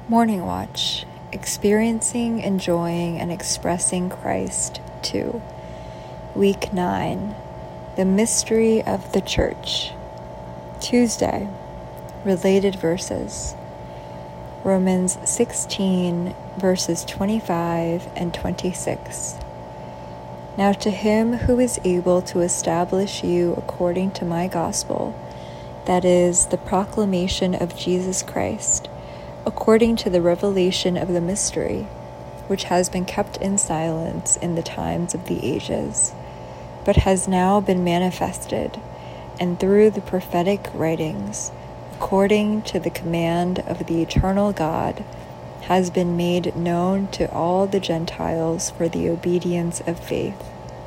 Morning Watch, Experiencing, Enjoying, and Expressing Christ 2. Week 9, The Mystery of the Church. Tuesday, Related Verses. Romans 16, verses 25 and 26. Now to him who is able to establish you according to my gospel, that is, the proclamation of Jesus Christ, according to the revelation of the mystery, which has been kept in silence in the times of the ages, but has now been manifested, and through the prophetic writings, according to the command of the eternal God, has been made known to all the Gentiles for the obedience of faith.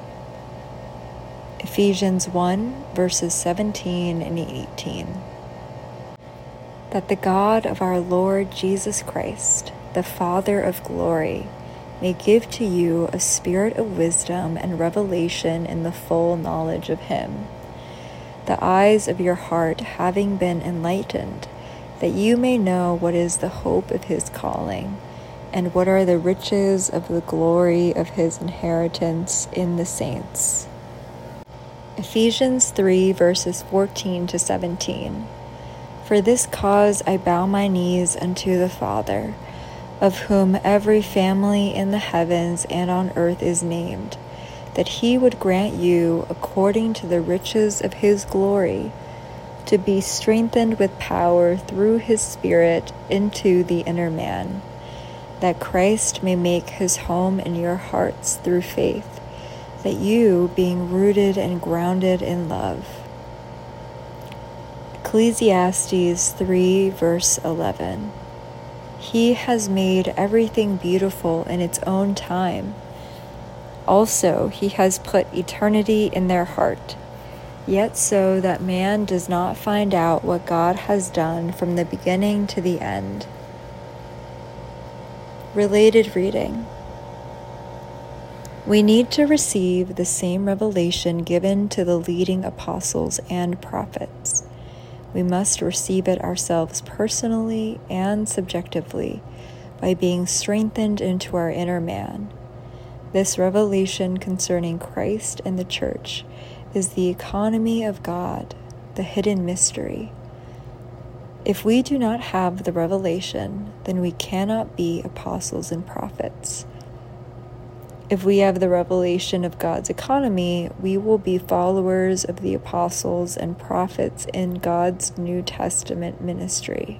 Ephesians 1, verses 17 and 18. That the God of our Lord Jesus Christ, the Father of glory, may give to you a spirit of wisdom and revelation in the full knowledge of him, the eyes of your heart having been enlightened, that you may know what is the hope of his calling, and what are the riches of the glory of his inheritance in the saints. Ephesians 3, verses 14 to 17. For this cause I bow my knees unto the Father, of whom every family in the heavens and on earth is named, that he would grant you, according to the riches of his glory, to be strengthened with power through his Spirit into the inner man, that Christ may make his home in your hearts through faith, that you, being rooted and grounded in love. Ecclesiastes 3, verse 11. He has made everything beautiful in its own time. Also, he has put eternity in their heart, yet so that man does not find out what God has done from the beginning to the end. Related reading. We need to receive the same revelation given to the leading apostles and prophets. We must receive it ourselves personally and subjectively by being strengthened into our inner man. This revelation concerning Christ and the church is the economy of God, the hidden mystery. If we do not have the revelation, then we cannot be apostles and prophets. If we have the revelation of God's economy, we will be followers of the apostles and prophets in God's New Testament ministry.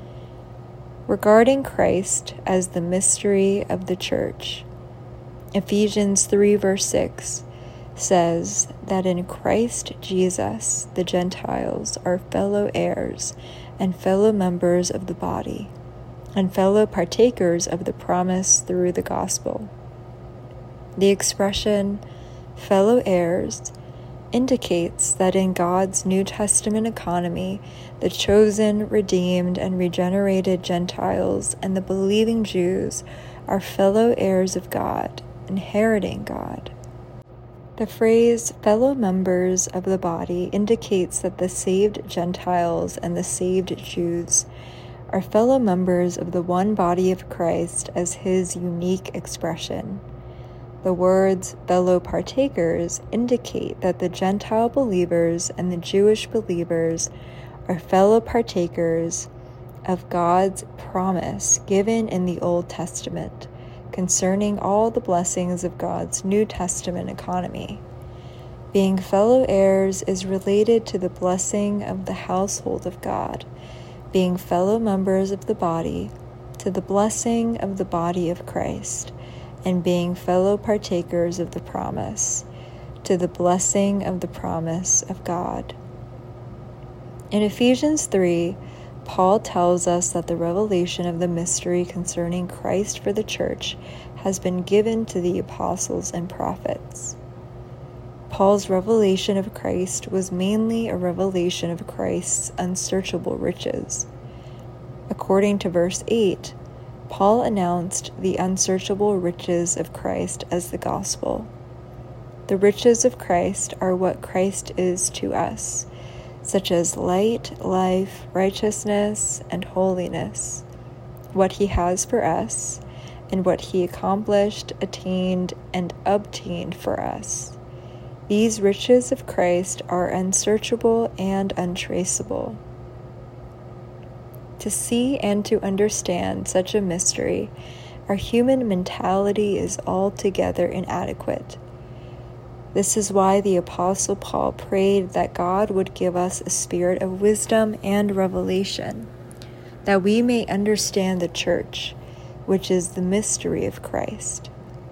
Regarding Christ as the mystery of the church, Ephesians 3, verse 6 says that in Christ Jesus the Gentiles are fellow heirs and fellow members of the body, and fellow partakers of the promise through the gospel. The expression fellow heirs indicates that in God's New Testament economy, the chosen, redeemed, and regenerated Gentiles and the believing Jews are fellow heirs of God, inheriting God. The phrase fellow members of the body indicates that the saved Gentiles and the saved Jews are fellow members of the one body of Christ as his unique expression. The words fellow partakers indicate that the Gentile believers and the Jewish believers are fellow partakers of God's promise given in the Old Testament concerning all the blessings of God's New Testament economy. Being fellow heirs is related to the blessing of the household of God, being fellow members of the body to the blessing of the body of Christ, and being fellow partakers of the promise to the blessing of the promise of God. In Ephesians 3, Paul tells us that the revelation of the mystery concerning Christ for the church has been given to the apostles and prophets. Paul's revelation of Christ was mainly a revelation of Christ's unsearchable riches. According to verse 8, Paul announced the unsearchable riches of Christ as the gospel. The riches of Christ are what Christ is to us, such as light, life, righteousness, and holiness. what he has for us, and what he accomplished, attained, and obtained for us. These riches of Christ are unsearchable and untraceable. To see and to understand such a mystery, our human mentality is altogether inadequate. This is why the Apostle Paul prayed that God would give us a spirit of wisdom and revelation, that we may understand the church, which is the mystery of Christ.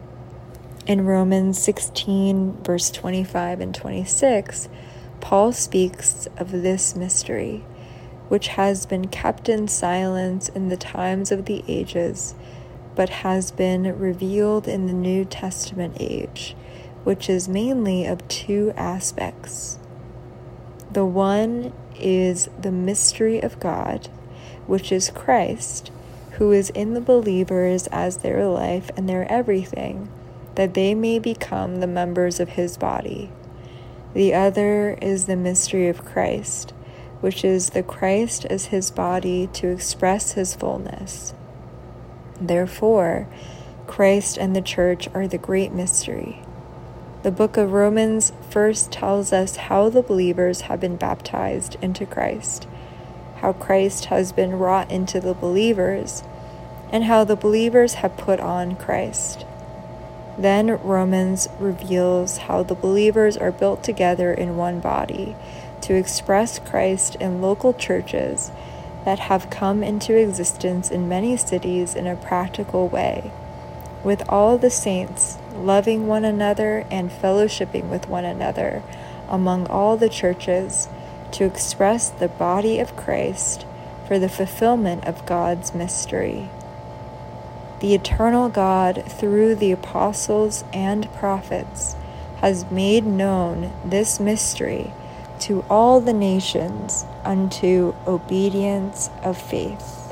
In Romans 16, verse 25 and 26, Paul speaks of this mystery, which has been kept in silence in the times of the ages, but has been revealed in the New Testament age, which is mainly of two aspects. The one is the mystery of God, which is Christ, who is in the believers as their life and their everything, that they may become the members of his body. The other is the mystery of Christ, which is the Christ as his body to express his fullness. Therefore, Christ and the church are the great mystery. The book of Romans first tells us how the believers have been baptized into Christ, how Christ has been wrought into the believers, and how the believers have put on Christ. Then Romans reveals how the believers are built together in one body to express Christ in local churches that have come into existence in many cities in a practical way, with all the saints loving one another and fellowshipping with one another among all the churches to express the body of Christ for the fulfillment of God's mystery. The eternal God, through the apostles and prophets, has made known this mystery to all the nations unto obedience of faith.